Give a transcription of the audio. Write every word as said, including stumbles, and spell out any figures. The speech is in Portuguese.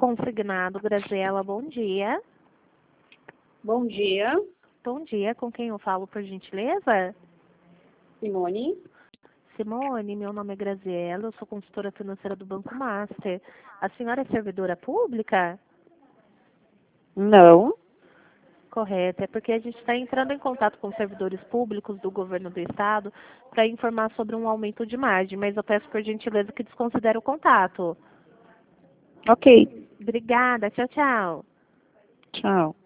Consignado, Graziela, bom dia. Bom dia, Bom dia, com quem eu falo, por gentileza? Simone. Simone, meu nome é Graziela, eu sou consultora financeira do Banco Master. A senhora é servidora pública? Não. Correto, é porque a gente está entrando em contato com servidores públicos do governo do estado para informar sobre um aumento de margem, mas eu peço por gentileza que desconsidere o contato. Ok. Obrigada, tchau, tchau. Tchau.